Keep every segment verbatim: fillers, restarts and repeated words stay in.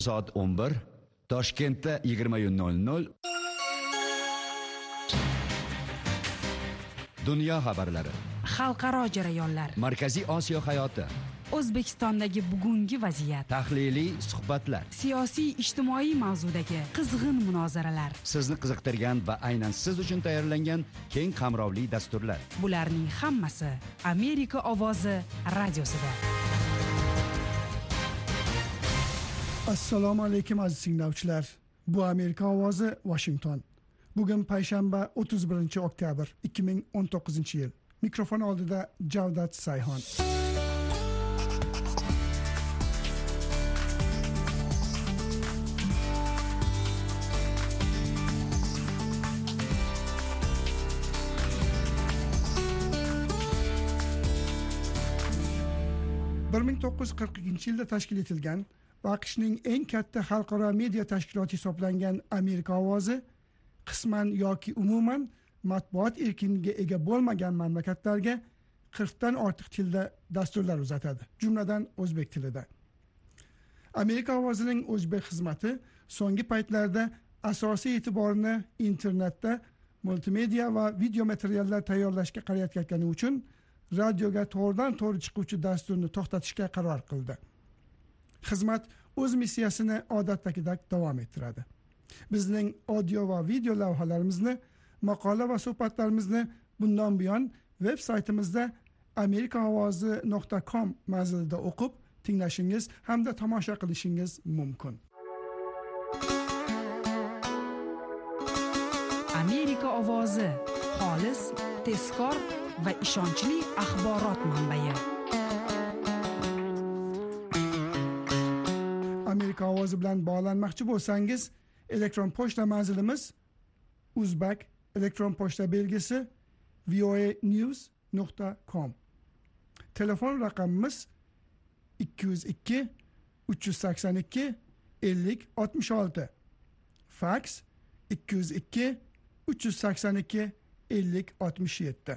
Soat o'n bir, Toshkentda yigirma nol nol. Dunyo xabarlari, xalqaro jarayonlar, Markaziy Osiyo hayoti, O'zbekistondagi bugungi vaziyat, tahliliy suhbatlar, siyosiy ijtimoiy mavzudagi qizg'in munozaralar, sizni qiziqtirgan va aynan siz uchun tayyorlangan keng qamrovli dasturlar. Bularning hammasi Amerika ovozi radiosida. Assalomu alaykum aziz tinglovchilar. Bu Amerika ovozi Washington. Bugun payshanba o'ttiz birinchi oktyabr ikki ming o'n to'qqizinchi yil. Mikrofon oldida Javdat Sayhon. bir ming to'qqiz yuz qirq ikkinchi yilda tashkil etilgan va AQShning eng katta xalqaro media tashkiloti hisoblangan Amerika ovozi qisman yoki umuman matbuot erkinligiga ega bo'lmagan mamlakatlarga qirqdan ortiq tilda dasturlar uzatadi, jumladan o'zbek tilida. Amerika ovozining o'zbek xizmati so'nggi paytlarda asosiy e'tiborini internetda multimedia va video materiallar tayyorlashga qaratayotgani uchun radioga to'g'ridan to'g'ri chiquvchi dasturni to'xtatishga qaror qildi. Xizmat o'z missiyasini odatdagidek davom ettiradi. Bizning audio va video lavhalarimizni, maqola va suhbatlarimizni bundan buyon veb saytimizda amerika ovozi nuqta com manzilida o'qib, tinglashingiz hamda tomosha qilishingiz mumkin. Amerika ovozi xolis, tezkor va ishonchli axborot manbai. Amerika ovozi bilan bog'lanmoqchi bo'lsangiz, elektron pochta manzilimiz uzbek elektron pochta belgisi voanews nuqta com. Telefon raqamimiz ikki yuz ikki uch yuz sakson ikki ellik oltmish olti. Faks ikki yuz ikki uch yuz sakson ikki ellik oltmish yetti.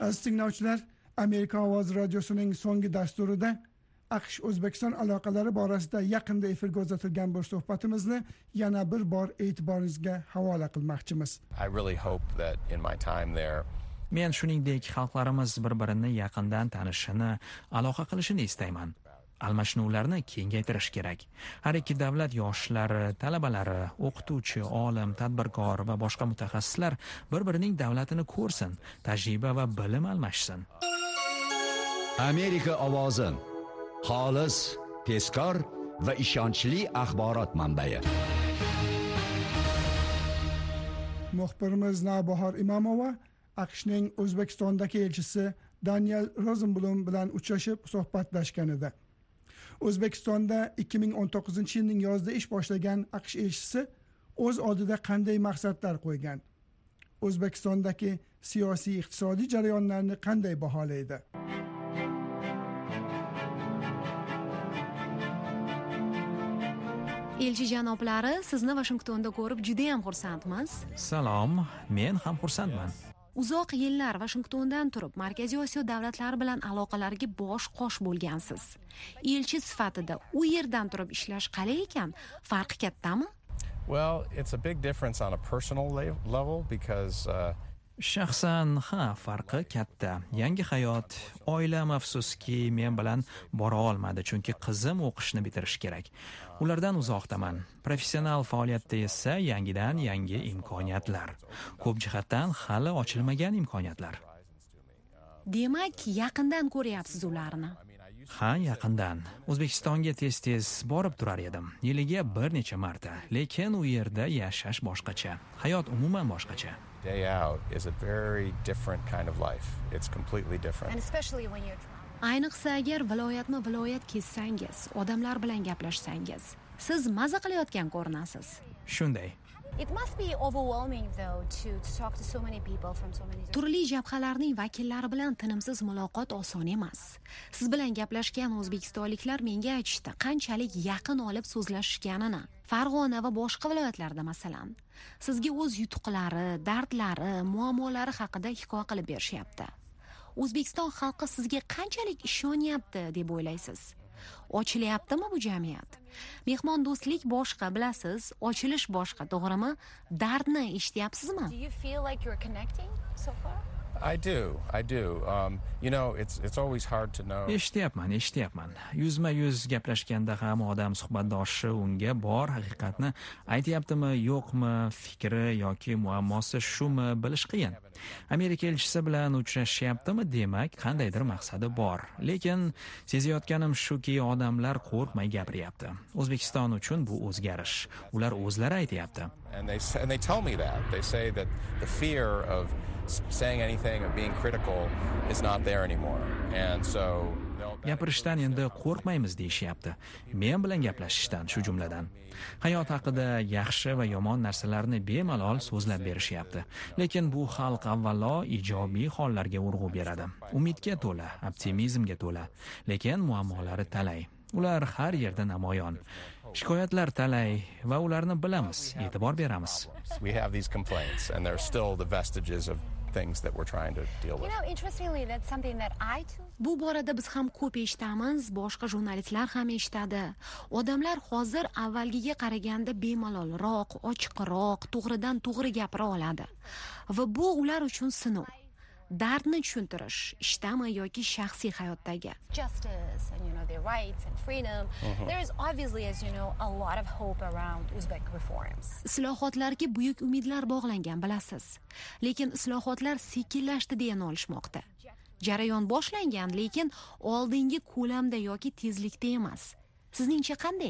Aziz tinglovchilar, Amerika ovozi radiosining so'nggi dasturida AQSh O'zbekiston aloqalari borasida yaqinda efirga uzatilgan bir suhbatimizni yana bir bor e'tiboringizga havola qilmoqchimiz. I really hope that in my time there Men shuningdek xalqlarimiz bir-birini yaqindan tanishini, aloqa qilishini istayman. Almashinuvlarni kengaytirish kerak. Har ikki davlat yoshlari, talabalari, o'qituvchi, olim, tadbirkor va boshqa mutaxassislar bir-birining davlatini ko'rsin, tajriba va bilim almashsin. Amerika ovozi xolis, tezkor va ishonchli axborot manbai. Muxbirimiz Navbahor Imomova AQShning O'zbekistondagi elchisi Daniel Rosenblum bilan uchrashib suhbatlashgan edi. O'zbekistonda ikki ming o'n to'qqizinchi yilning yozida ish boshlagan AQSh elchisi o'z oldida qanday maqsadlar qo'ygan? O'zbekistondagi siyosiy iqtisodiy jarayonlarni qanday baholaydi? Elchi janoblari, sizni Washingtonda ko'rib juda ham xursandmiz. Salom, men ham xursandman. Uzoq yillar Washingtondan turib Markaziy Osiyo davlatlari bilan aloqalarga bosh-qosh bo'lgansiz. Elchi sifatida u yerdan turib ishlash qalay ekan? Farqi kattami? Well, it's a big difference on a personal level because uh, Shaxsan, ha, farqi katta. Yangi hayot, oilam afsuski men bilan bora olmadi, chunki qizim o'qishni bitirish kerak. Ulardan uzoqdaman. Professional faoliyatda esa yangidan yangi imkoniyatlar. Ko'p jihatdan hali ochilmagan imkoniyatlar. Demak, yaqindan ko'ryapsiz ularni. Ha, yaqindan. O'zbekistonga tez-tez borib turar edim. Yiliga bir necha marta. Lekin u yerda yashash boshqacha. Hayot umuman boshqacha. Day out is a very different kind of life. It's completely different. And especially when you're Ayniqsa agar viloyatma viloyat kezsangiz, odamlar bilan gaplashsangiz, siz maza qilayotgan ko'rinasiz. Shunday. It must be overwhelming though to, to talk to so many people from so many different Turli jabhalarning vakillari bilan tinimsiz muloqot oson emas. Siz bilan gaplashgan o'zbekistonliklar menga aytishdi, qanchalik yaqin olib so'zlashganini. Farg'ona va boshqa viloyatlarda masalan, sizga o'z yutuqlari, dardlari, muammolari haqida hikoya qilib berishyapti. O'zbekiston xalqi sizga qanchalik ishonyapti deb o'ylaysiz? Ochilyaptimi bu jamiyat? Mehmondo'stlik boshqa, bilasiz, ochilish boshqa, to'g'rimi? Dardni eshityapsizmi? Do you feel like you're connecting so far? I do, I do. Um, you know, it's it's always hard to know. Eshityapman, eshityapman. Yuzma-yuz gaplashganda ham odam suhbatdoshi unga bor haqiqatni aytyaptimi, yo'qmi, fikri yoki muammosi shumi bilish qiyin. Amerika elchisi bilan uchrashyaptimi, demak, qandaydir maqsadi bor. Lekin sezayotganim shuki, odamlar qo'rqmay gapiryapti. O'zbekiston uchun bu o'zgarish. Ular o'zlari aytyapti. And they and they tell me that. They say that the fear of saying anything or being critical is not there anymore. And so Gapirishdan endi qo'rqmaymiz deyishyapti. Men bilan gaplashishdan, shu jumladan. Hayot haqida yaxshi va yomon narsalarni bemalol so'zlab berishyapti. Lekin bu xalq avvalo ijobiy hollarga urg'u beradi. Umidga to'la, optimizmga to'la. Lekin muammolari talay. Ular har yerda namoyon. Shikoyatlar talay va ularni bilamiz, e'tibor beramiz. We have these complaints and there's still the vestiges of things that we're trying to deal with. You know, interestingly, that's something that I too Bu borada biz ham ko'p eshitamiz, boshqa jurnalistlar ham eshitadi. Odamlar hozir avvalgiga qaraganda bemalolroq, ochiqroq, to'g'ridan to'g'ri gapira oladi. Va bu ular uchun sinov. Dardni tushuntirish, ishdami yoki shaxsiy hayotdagi. justice and you know their rights and freedom. Mm-hmm. There is obviously, as you know, a lot of hope around Uzbek reforms. Islohotlarga buyuk umidlar bog'langan, bilasiz. Lekin islohotlar sekinlashdi deya nolishmoqda. Jarayon boshlangan, lekin oldingi ko'lamda yoki tezlikda emas. Sizningcha qanday?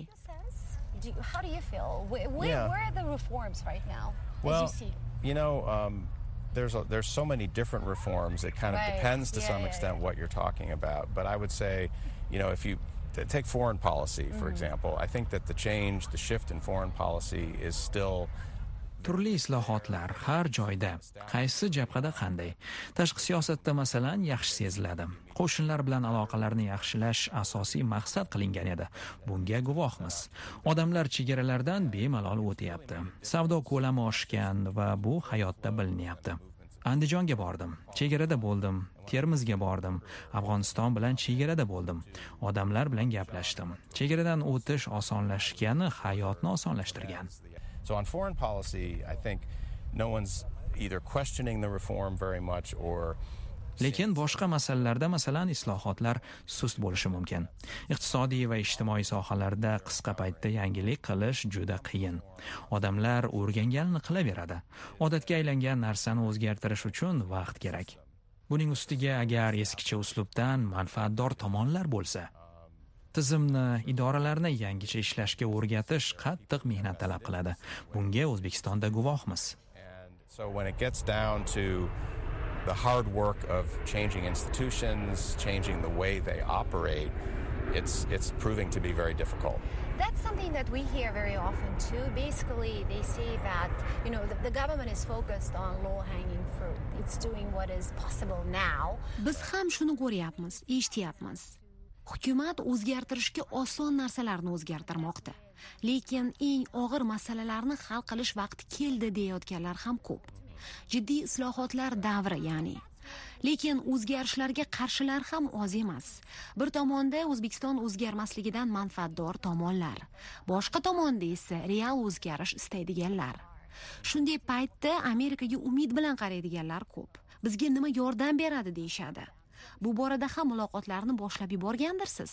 Do you, how do you feel? Where, where, Yeah. where are the reforms right now? Well, as you see? you know, um, there's a, there's so many different reforms. It kind of Right. depends to Yeah, some yeah, extent yeah. what you're talking about. But I would say, you know, if you t- take foreign policy, for example, I think that the change, the shift in foreign policy is still Turli islohotlar har joyda, qaysi jabhada qanday. Tashqi siyosatda masalan yaxshi seziladi. Qo'shinlar bilan aloqalarni yaxshilash asosiy maqsad qilingan edi. Bunga guvohmiz. Odamlar chegaralardan bemalol o'tyapti. Savdo ko'lami oshgan va bu hayotda bilinyapti. Andijonga bordim. Chegarada bo'ldim. Termizga bordim. Afg'oniston bilan chegarada bo'ldim. Odamlar bilan gaplashdim. Chegaradan o'tish osonlashgani hayotni osonlashtirgan. So on foreign policy, I think no one's either questioning the reform very much or Lekin boshqa masalalarda, masalan, islohotlar sust bo'lishi mumkin. Iqtisodiy va ijtimoiy sohalarda qisqa paytda yangilik qilish juda qiyin. Odamlar o'rganganini qilaveradi. Odatga aylangan narsani o'zgartirish uchun vaqt kerak. Buning ustiga agar eskicha uslubdan manfaatdor tomonlar bo'lsa, tizimni, idoralarni yangicha ishlashga o'rgatish qattiq mehnat talab qiladi. Bunga O'zbekistonda guvohmiz. So when it gets down to the hard work of changing institutions, changing the way they operate, it's it's proving to be very difficult. That's something that we hear very often too. Basically, they say that, you know, the, the government is focused on low-hanging fruit. It's doing what is possible now. Biz ham shuni ko'ryapmiz, eshityapmiz. Hukumat o'zgartirishga oson narsalarni o'zgartirmoqda. Lekin eng og'ir masalalarni hal qilish vaqti keldi deyotganlar ham ko'p. Jiddiy islohotlar davri, ya'ni. Lekin o'zgarishlarga qarshilar ham oz emas. Bir tomonda O'zbekiston o'zgarmasligidan manfaatdor tomonlar, boshqa tomonda esa real o'zgarish istaydiganlar. Shunday paytda Amerikaga umid bilan qaraydiganlar ko'p. Bizga nima yordam beradi deyshadi. Bu borada ham muloqotlarni boshlab yuborgandirsiz.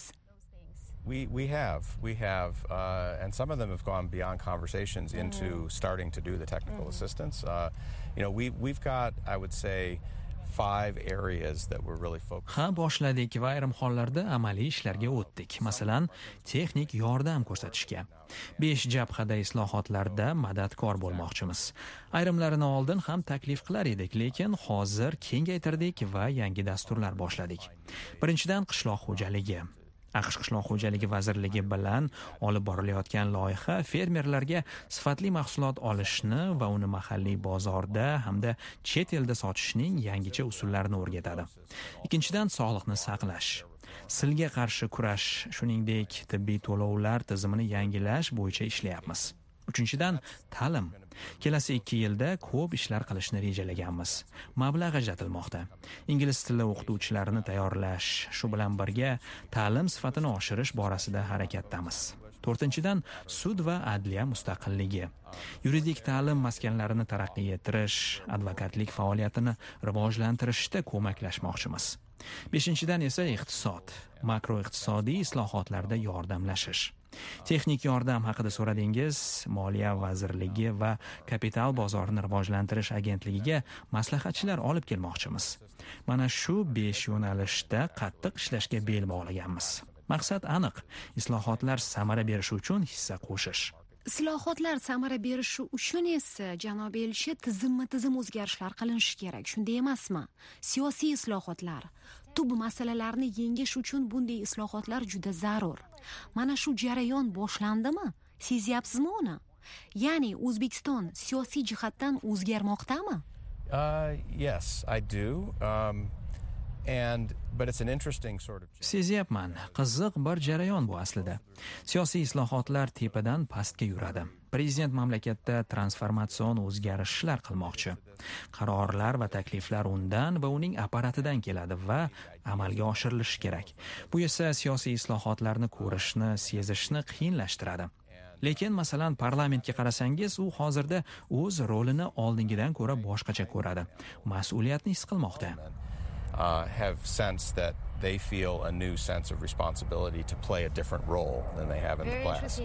We we have we have uh, and some of them have gone beyond conversations mm-hmm. into starting to do the technical mm-hmm. assistance. Uh, you know, we we've got, I would say, five areas that we're really focused. Ha, boshladik va ayrim hollarda amaliy ishlarga o'tdik. Masalan, texnik yordam ko'rsatishga. besh jabhada islohotlarda madadkor bo'lmoqchimiz. Ayrimlarini oldin ham taklif qilar edik, lekin hozir kengaytirdik va yangi dasturlar boshladik. Birinchidan, qishloq xo'jaligi. AQSh Qishloq xo'jaligi vazirligi bilan olib borilayotgan loyiha fermerlarga sifatli mahsulot olishni va uni mahalliy bozorda hamda chet elda sotishning yangicha usullarini o'rgatadi. Ikkinchidan, sog'liqni saqlash. Silga qarshi kurash, shuningdek tibbiy to'lovlar tizimini yangilash bo'yicha ishlayapmiz. Uchinchidan, ta'lim. Kelasi ikki yilda ko'p ishlar qilishni rejalaganmiz. Mablag' ajratilmoqda. Ingliz tili o'qituvchilarini tayyorlash, shu bilan birga ta'lim sifatini oshirish borasida harakatdamiz. To'rtinchidan, sud va adliya mustaqilligi. Yuridik ta'lim maskanlarini taraqqiy ettirish, advokatlik faoliyatini rivojlantirishda ko'maklashmoqchimiz. Beshinchidan esa iqtisod, makroiqtisodiy islohotlarda yordamlashish. Texnik yordam haqida so'radingiz, Moliya vazirligi va kapital bozorini rivojlantirish agentligiga maslahatchilar olib kelmoqchimiz. Mana shu besh yo'nalishda qattiq ishlashga bel bog'laganmiz. Maqsad aniq: islohotlar samara berishi uchun hissa qo'shish. Islohotlar samara berishi uchun esa, janob elchi, tizimma-tizim o'zgarishlar qilinishi kerak, shunday emasmi? Siyosiy islohotlar, tub masalalarni yengish uchun bunday islohotlar juda zarur. Mana shu jarayon boshlandimi? Sezyapsizmi uni? Ya'ni O'zbekiston siyosiy jihatdan o'zgarmoqdami? Uh, yes, I do. Um, and but it's an interesting sort of Sezyapman. Qiziq bir jarayon bu aslida. Siyosiy islohotlar tepadan pastga yuradi. Prezident mamlakatda transformatsion o'zgarishlar qilmoqchi. Qarorlar va takliflar undan va uning apparatidan keladi va amalga oshirilishi kerak. Bu esa siyosiy islohotlarni ko'rishni, sezishni qiyinlashtiradi. Lekin masalan parlamentga qarasangiz, u hozirda o'z rolini oldingidan ko'ra boshqacha ko'radi. Mas'uliyatni his qilmoqda. Uh, have sensed that they feel a new sense of responsibility to play a different role than they have in the past.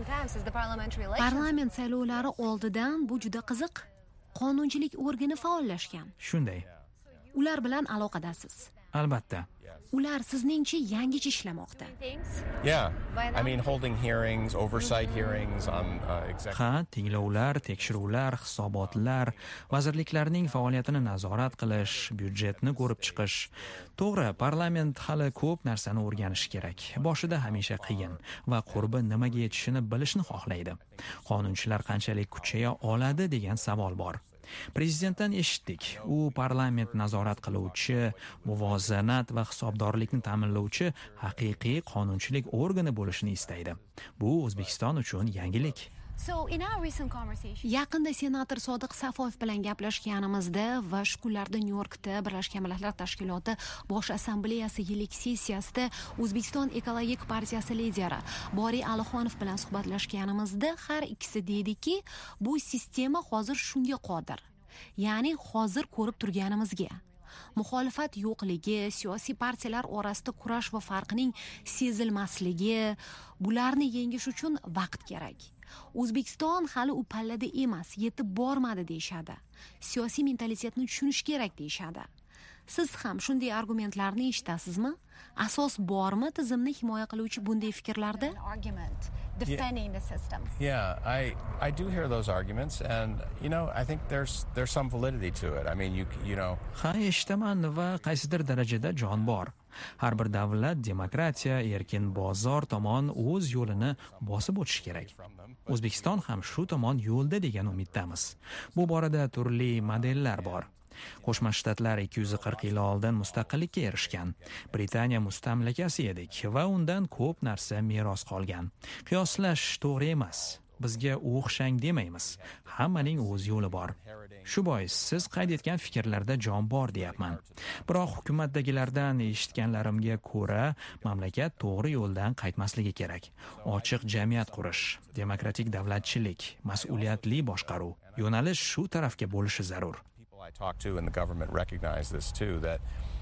Parlament saylovlari oldidan bu juda qiziq. Qonunchilik organi faollashgan. Shunday. Ular bilan aloqadasiz. Albatta. Ular sizningcha yangicha ishlamoqda. Yeah. I mean holding hearings, oversight hearings on uh, executive. Ha, tinglovlar, tekshiruvlar, hisobotlar, vazirliklarning faoliyatini nazorat qilish, byudjetni ko'rib chiqish. To'g'ri, parlament hali ko'p narsani o'rganishi kerak. Boshida hamisha qiyin va qurbi nimaga yetishini bilishni xohlaydi. Qonunchilar qanchalik kuchaya oladi degan savol bor. Prezidentdan eshitdik. U parlament nazorat qiluvchi, muvozanat va hisobdorlikni ta'minlovchi haqiqiy qonunchilik organi bo'lishini istaydi. Bu O'zbekiston uchun yangilik. So in our recent conversation, Yaqinda senator Sodiq Safoyev bilan gaplashganimizda va shu kunlarda Nyu-Yorkda Birlashgan Millatlar Tashkiloti Bosh assambleyasi yillik sessiyasida O'zbekiston Ekologik partiyasi lideri Boriy Alixonov bilan suhbatlashganimizda har ikkisi deydiki, bu sistema hozir shunga qodir. Ya'ni hozir ko'rib turganimizga. Muxolifat yo'qligi, siyosiy partiyalar orasida kurash va farqning sezilmasligi, bularni yengish uchun vaqt kerak. O'zbekiston hali u pallada emas, yetib bormadi deyshadi. Siyosiy mentalitetni tushunish kerak deyshadi. Siz ham shunday argumentlarni eshitasizmi? Asos bormi tizimni himoya qiluvchi bunday fikrlarda? argument defending the system. Yeah, I I do hear those arguments, and you know, I think there's there's some validity to it. I mean, you you know. Ha, eshitaman va qaysidir darajada jon bor. Har bir davlat demokratiya, erkin bozor tomon o'z yo'lini bosib o'tishi kerak. O'zbekiston ham shu tomon yo'lda degan umiddamiz. Bu borada turli modellar bor. Qo'shma Shtatlar ikki yuz qirq yil oldin mustaqillikka erishgan. Britaniya mustamlakasi edik va undan ko'p narsa meros qolgan. Qiyoslash to'g'ri emas. Bizga o'xshang demaymiz. Hammaning o'z yo'li bor. Shu bois siz qayd etgan fikrlarda jon bor deyapman. Biroq hukumatdagilardan eshitganlarimga ko'ra, mamlakat to'g'ri yo'ldan qaytmasligi kerak. Ochiq jamiyat qurish, demokratik davlatchilik, mas'uliyatli boshqaruv, yo'nalish shu tarafga bo'lishi zarur. I talk to in the government recognize this too, that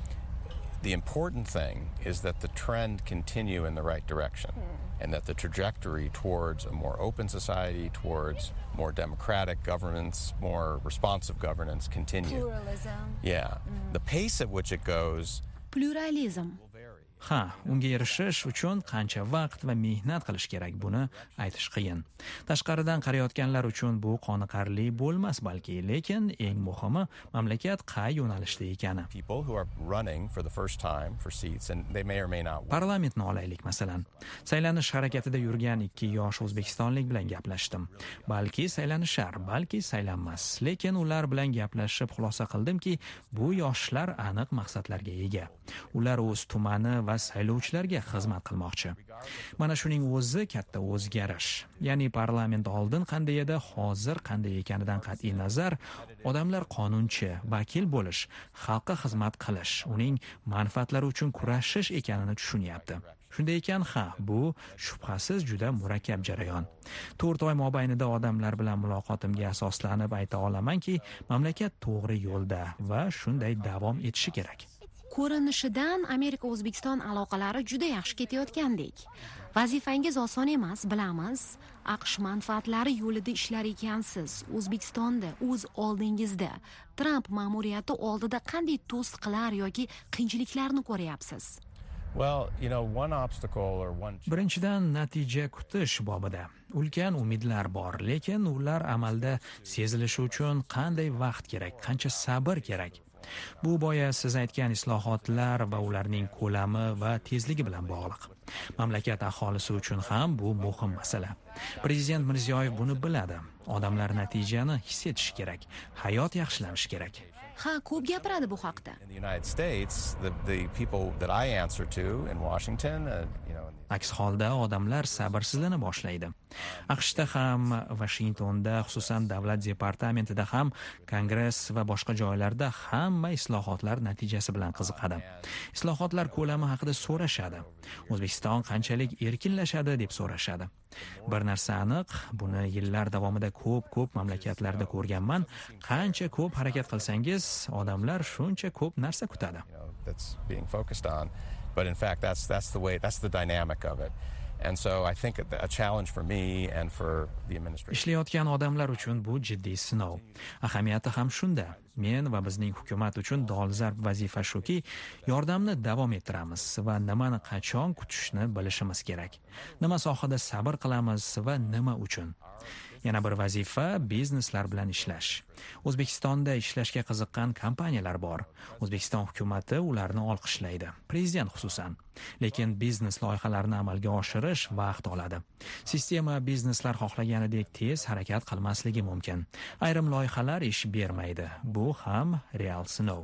the important thing is that the trend continue in the right direction, mm. and that the trajectory towards a more open society, towards more democratic governance, more responsive governance continue. Pluralism. Yeah. Mm. The pace at which it goes. Pluralizm. Ha, unga erishish uchun qancha vaqt va mehnat qilish kerak, buni aytish qiyin. Tashqaridan qarayotganlar uchun bu qoniqarli bo'lmas balki, lekin eng muhimi mamlakat qay yo'nalishda ekani. People who are running for the first time for seats and they may or may not. Parlamentni olaylik masalan. Saylanish harakatida yurgan ikki yosh o'zbekistonlik bilan gaplashdim. Balki saylanishar, balki saylanmas, lekin ular bilan gaplashib xulosa qildimki, bu yoshlar aniq maqsadlarga ega. Ular o'z tumani va saylovchilarga xizmat qilmoqchi. Mana shuning o'zi katta o'zgarish. Ya'ni parlament oldin qanday edi, hozir qanday ekanidan qat'iy nazar, odamlar qonunchi, vakil bo'lish, xalqqa xizmat qilish, uning manfaatlari uchun kurashish ekanini tushunyapti. Shunday ekan, ha, bu shubhasiz juda murakkab jarayon. to'rt oy mobaynida odamlar bilan muloqotimga asoslanib ayta olamanki, mamlakat to'g'ri yo'lda va shunday davom etishi kerak. Ko'rinishidan Amerika O'zbekiston aloqalari juda yaxshi ketayotgandek. Vazifangiz oson emas, bilamiz. AQSh manfaatlari yo'lida ishlar ekansiz. O'zbekistonda o'z oldingizda Trump ma'muriyati oldida qanday to'siqlar yoki qiyinchiliklarni ko'ryapsiz? Well, you know, one obstacle or one Birinchidan natija kutish bobida ulkan umidlar bor, lekin ular amalda sezilishi uchun qanday vaqt kerak, qancha sabr kerak? Bu boya siz aytgan islohotlar va ularning ko'lami va tezligi bilan bog'liq. Mamlakat aholisi uchun ham bu muhim masala. Prezident Mirziyoyev buni biladi. Odamlar natijani his etishi kerak, hayot yaxshilanishi kerak. Ha, ko'p gapiradi bu haqda. in the United States, the the people that I answer to in Washington, uh, you know, Aks holda odamlar sabrsizlana boshlaydi. AQShda ham, Washingtonda, xususan davlat departamentida ham, Kongress va boshqa joylarda hamma islohotlar natijasi bilan qiziqadi. Islohotlar ko'lami haqida so'rashadi. O'zbekiston qanchalik erkinlashadi deb so'rashadi. Bir narsa aniq, buni yillar davomida ko'p-ko'p mamlakatlarda ko'rganman. Qancha ko'p harakat qilsangiz, odamlar shuncha ko'p narsa kutadi. you know, that's being focused on. But in fact, that's that's the way, that's the dynamic of it. And so I think a challenge for me and for the administration. Ishlayotgan odamlar uchun bu jiddiy sinov. Ahamiyati ham shunda. Men va bizning hukumat uchun dolzarb vazifa shuki, yordamni davom ettiramiz va nimani qachon kutishni bilishimiz kerak. Nima sohada sabr qilamiz va nima uchun? Yana bir vazifa bizneslar bilan ishlash. O'zbekistonda ishlashga qiziqqan kompaniyalar bor. O'zbekiston hukumatı ularni olqishlaydi. Prezident xususan. Lekin biznes loyihalarini amalga oshirish vaqt oladi. Sistema bizneslar xohlaganidek tez harakat qilmasligi mumkin. Ayrim loyihalar ish bermaydi. Bu ham real sinov.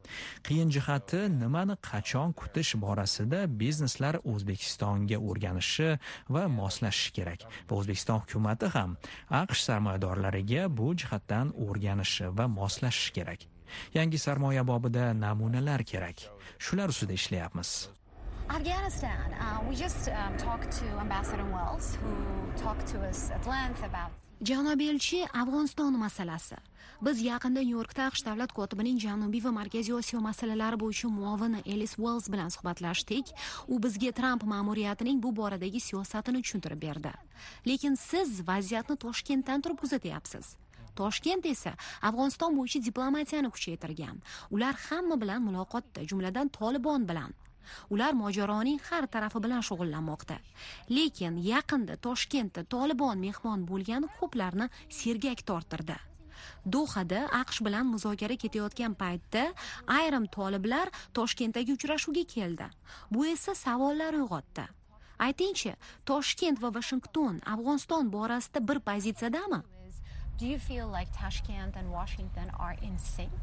Qiyin jihati nimani qachon kutish borasida bizneslar O'zbekistonga o'rganishi va moslashishi kerak. Va O'zbekiston hukumatı ham AQSh sarmoyadorlariga bu jihatdan o'rganishi va moslashishi kerak. Yangi sarmoya bobida namunalar kerak. Shular ustida ishlayapmiz. Afghanistan, uh, we just um, talked to Ambassador Wells, who talked to us at length about. Janob elchi, Afg'oniston masalasi. Biz yaqinda Nyu-Yorkda AQSh davlat kotibining Janubiy va Markaziy Osiyo masalalari bo'yicha muovini Ellis Wells bilan suhbatlashdik. U bizga Tramp ma'muriyatining bu boradagi siyosatini tushuntirib berdi. Lekin siz vaziyatni Toshkentdan turib kuzatyapsiz. Toshkent esa Afg'oniston bo'yicha diplomatiyani kuchaytirgan. Ular hamma bilan muloqotda, jumladan Tolibon bilan. Ular mojaroning har tarafi bilan shug'ullanmoqda. Lekin yaqinda Toshkentda Tolibon mehmon bo'lgani ko'plarni sergak torttirdi. Dohada AQSh bilan muzokara ketayotgan paytda ayrim toliblar Toshkentdagi uchrashuvga keldi. Bu esa savollar uyg'otdi. Aytingchi, Toshkent va Washington Afg'oniston borasida bir pozitsiyadami? Do you feel like Tashkent and Washington are in sync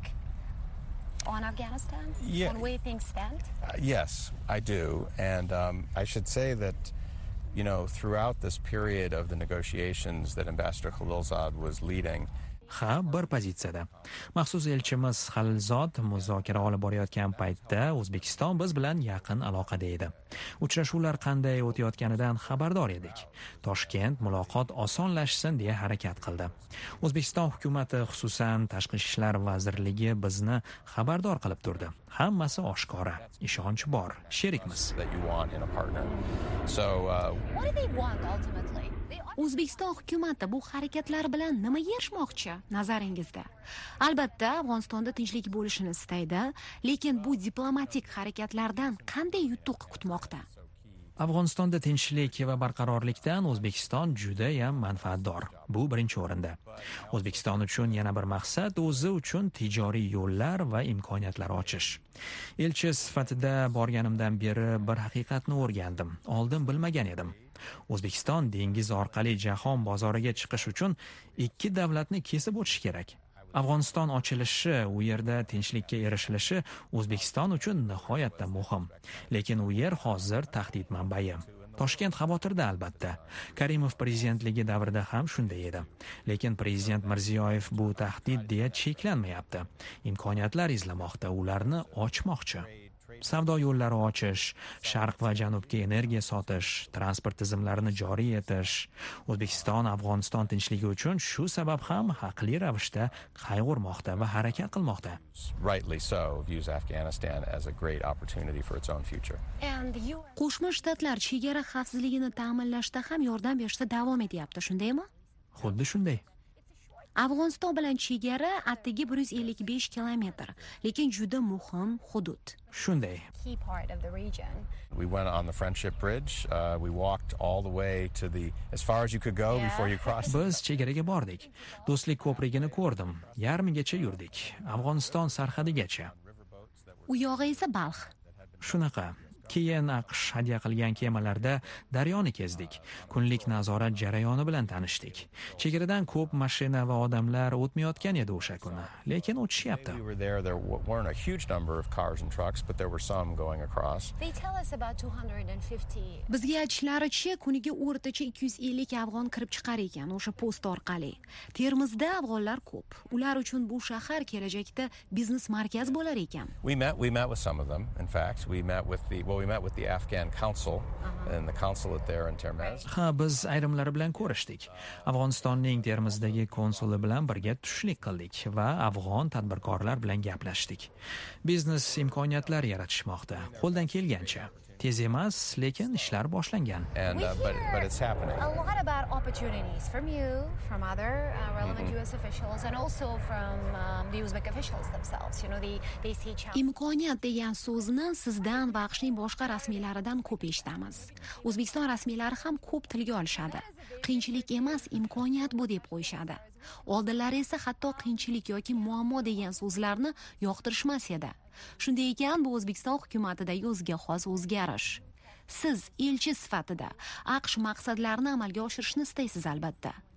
on Afghanistan? Yeah. On the way things stand? Uh, yes, I do. And um, I should say that, you know, throughout this period of the negotiations that Ambassador Khalilzad was leading, Ha, bir pozitsiyada. Maxsus elchimiz Xalilzod muzokara olib borayotgan paytda O'zbekiston biz bilan yaqin aloqada edi. Uchrashuvlar qanday o'tayotganidan xabardor edik. Toshkent muloqot osonlashsin deya harakat qildi. O'zbekiston hukumatı, xususan Tashqi ishlar vazirligi bizni xabardor qilib turdi. Hammasi oshkora, ishonch bor, sherikmiz. that you want in a partner. So, uh, What do they want ultimately? They O'zbekiston hukumatı bu harakatlar bilan nima erishmoqchi nazaringizda? Albatta, Afg'onistonda tinchlik bo'lishini istaydi, lekin bu diplomatik harakatlardan qanday yutuq kutmoqda? Afg'onistonda tinchlik va barqarorlikdan O'zbekiston juda ham manfaatdor. Bu birinchi o'rinda. O'zbekiston uchun yana bir maqsad o'zi uchun tijoriy yo'llar va imkoniyatlar ochish. Elchi sifatida borganimdan beri bir haqiqatni o'rgandim. Oldin bilmagan edim. O'zbekiston dengiz orqali jahon bozoriga chiqish uchun ikki davlatni kesib o'tish kerak. Afg'oniston ochilishi, u yerda tinchlikka erishilishi O'zbekiston uchun nihoyatda muhim. Lekin u yer hozir tahdid manbai. Toshkent xavotirda albatta. Karimov prezidentligi davrida ham shunday edi. Lekin prezident Mirziyoyev bu tahdid deya cheklanmayapti. Imkoniyatlar izlamoqda, ularni ochmoqchi. Savdo yo'llari ochish, sharq va janubga energiya sotish, transport tizimlarini joriy etish. O'zbekiston Afg'oniston tinchligi uchun shu sabab ham haqli ravishda qayg'urmoqda va harakat qilmoqda. rightly so, views Afghanistan as a great opportunity for its own future. And the U S Qo'shma Shtatlar chegara xavfsizligini ta'minlashda ham yordam berishda davom etyapti, shundaymi? Xuddi shunday. Afg'oniston bilan chegara atigi bir yuz ellik besh kilometr, lekin juda muhim hudud. Shunday. key part of the region. We went on the Friendship Bridge. Uh, we walked all the way to the, as far as you could go Yeah. before you crossed. Biz chegaraga bordik. Do'stlik ko'prigini ko'rdim. Yarmigacha yurdik. Afg'oniston sarhadigacha. U yog'i esa Balx. Shunaqa. Keyin AQSh hadya qilgan kemalarda daryoni kezdik. Kunlik nazorat jarayoni bilan tanishdik. Chegaradan ko'p mashina va odamlar o'tmayotgan edi o'sha kuni, lekin o'tishyapti. We were there. There w- weren't a huge number of cars and trucks, but there were some going across. They tell us about two hundred fifty. Bizga aytishlaricha kuniga o'rtacha ikki yuz ellik afg'on kirib chiqar ekan o'sha post orqali. Termizda afg'onlar ko'p. Ular uchun bu shahar kelajakda biznes markaz bo'lar ekan. We met. We met with some of them. In fact, we met with the. Well, we met with the Afghan Council and the consulate there in Termez. Ha, biz ayrimlari bilan ko'rishdik. Afg'onistonning Termizdagi konsuli bilan birga tushlik qildik va afg'on tadbirkorlar bilan gaplashdik. Biznes imkoniyatlar yaratishmoqda. Qo'ldan kelgancha. Tez emas, lekin ishlar boshlangan. And We uh, but hear but it's happening. a lot about opportunities from you, from other uh, relevant U S officials, and also from um, the Uzbek officials themselves. You know, they they see challenges. Imkoniyat degan so'zni sizdan va AQShning boshqa rasmiylaridan ko'p eshitamiz. O'zbekiston rasmiylari ham ko'p tilga olishadi. Qiyinchilik emas, imkoniyat bu deb qo'yishadi. Oldinlari esa hatto qiyinchilik yoki muammo degan so'zlarni yoqtirishmas edi. Shunday ekan, bu O'zbekiston hukumatidagi o'ziga xos o'zgarish. Siz elchi sifatida AQSh maqsadlarini amalga oshirishni istaysiz albatta.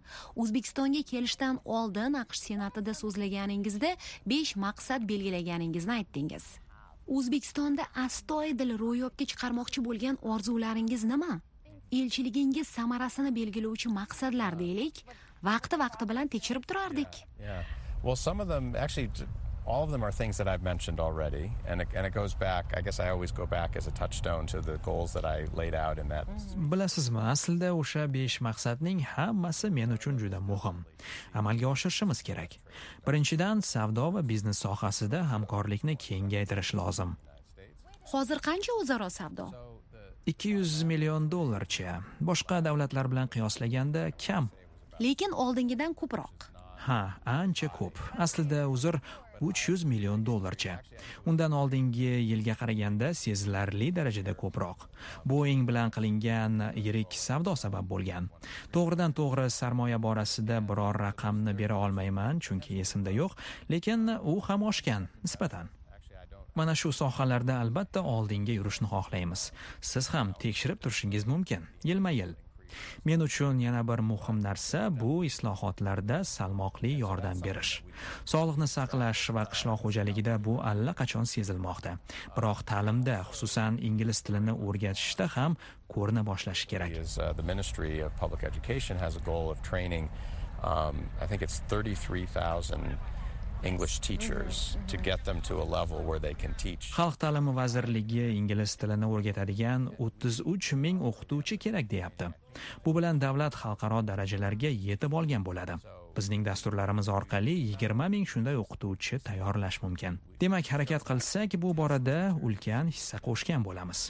O'zbekistonga kelishdan oldin AQSh senatida so'zlaganingizda besh maqsad belgilaganingizni aytdingiz. O'zbekistonda astoydil ro'yobga chiqarmoqchi bo'lgan orzularingiz nima? Elchiligingiz samarasini belgilovchi maqsadlar deylik, vaqti-vaqti bilan tekshirib turardik. Yeah. Well, some of them actually all of them are things that I've mentioned already, and it, and it goes back. I guess I always go back as a touchstone to the goals that I laid out in that. Bilasizmi, aslida o'sha besh maqsadning hammasi men uchun juda muhim. Amalga oshirishimiz kerak. Birinchidan, savdo va biznes sohasida hamkorlikni kengaytirish lozim. Hozir qancha o'zaro savdo? ikki yuz million dollarcha. Boshqa davlatlar bilan qiyoslaganda kam. Lekin oldingidan ko'proq. Ha, ancha ko'p. Aslida uzr uch yuz million dollarcha. Undan oldingi yilga qaraganda sezilarli darajada ko'proq. Boeing bilan qilingan yirik savdo sabab bo'lgan. To'g'ridan to'g'ri sarmoya borasida biror raqamni bera olmayman, chunki esimda yo'q, lekin u ham oshgan nisbatan. Mana shu sohalarda albatta oldinga yurishni xohlaymiz. Siz ham tekshirib turishingiz mumkin, yilma-yil. Men uchun yana bir muhim narsa bu islohotlarda salmoqli yordam berish. Sog'liqni saqlash va qishloq xo'jaligida bu allaqachon sezilmoqda. Biroq ta'limda, xususan ingliz tilini o'rgatishda ham ko'rina boshlashi kerak. The Ministry of Public Education has a goal of training um, I think it's thirty-three thousand English teachers to get them to a level where they can teach. Xalq ta'limi vazirligi ingliz tilini o'rgatadigan o'ttiz uch ming o'qituvchi kerak deyapti. Bu bilan davlat xalqaro darajalarga yetib olgan bo'ladi. Bizning dasturlarimiz orqali yigirma ming shunday o'qituvchi tayyorlash mumkin. Demak, harakat qilsak, bu borada ulkan hissa qo'shgan bo'lamiz.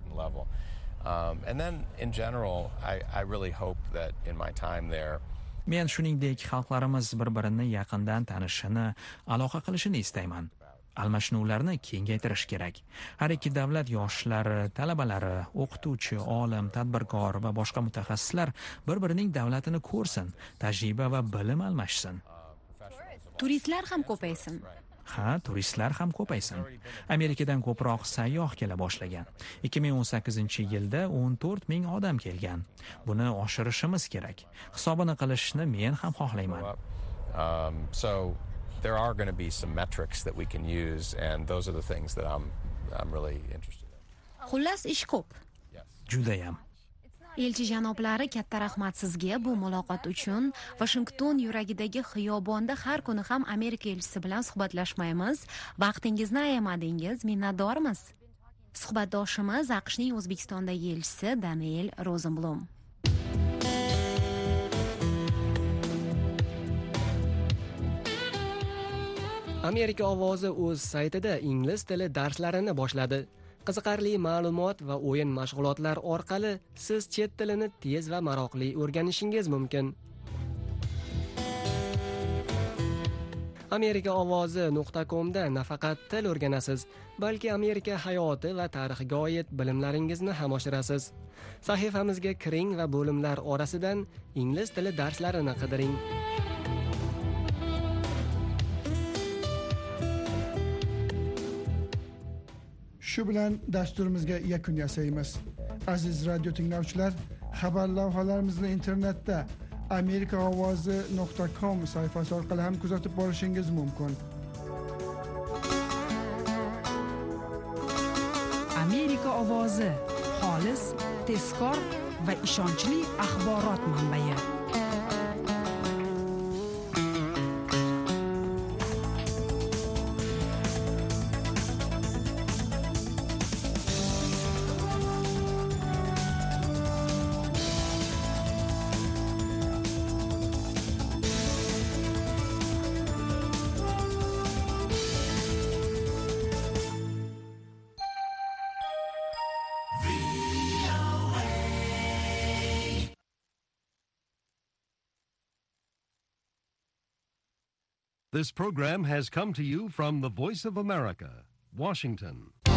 Um, and then in general, I, I really hope that in my time there Men shuningdek xalqlarimiz bir-birini yaqindan tanishini, aloqa qilishini istayman. Almashinuvlarni kengaytirish kerak. Har ikki davlat yoshlari, talabalari, o'qituvchi, olim, tadbirkor va boshqa mutaxassislar bir-birining davlatini ko'rsin, tajriba va bilim almashsin. Turistlar ham ko'paysin. Ha, turistlar ham ko'paysin. Amerikadan ko'proq sayyoh kela boshlagan. ikki ming o'n sakkizinchi yilda o'n to'rt ming odam kelgan. Buni oshirishimiz kerak. Hisobini qilishni men ham xohlayman. Um, so there are going to be some metrics that we can use, and those are the things that I'm I'm really interested in. Xullas ish ko'p. Judayam. Elchi janoblari, katta rahmat sizga bu muloqot uchun. Washington yuragidagi xiyobonda har kuni ham Amerika elchisi bilan suhbatlashmaymiz. Vaqtingizni ayamadingiz, minnatdormiz. Suhbatdoshimiz AQShning O'zbekistondagi elchisi Daniel Rosenblum. Amerika ovozi o'z saytida ingliz tili darslarini boshladi. Qiziqarli ma'lumot va o'yin mashg'ulotlar orqali siz chet tilini tez va maroqli o'rganishingiz mumkin. amerika ovozi nuqta com da nafaqat til o'rganasiz, balki Amerika hayoti va tarixiga oid bilimlaringizni ham oshirasiz. Sahifamizga kiring va bo'limlar orasidan ingliz tili darslarini qidiring. Shu bilan dasturimizga yakun yasaymiz. Aziz radio tinglovchilar, xabar lavhalarimizni internetda amerika ovozi nuqta com sayfasi orqali ham kuzatib borishingiz mumkin. Amerika ovozi xolis, tezkor va ishonchli axborot manbai. This program has come to you from the Voice of America, Washington.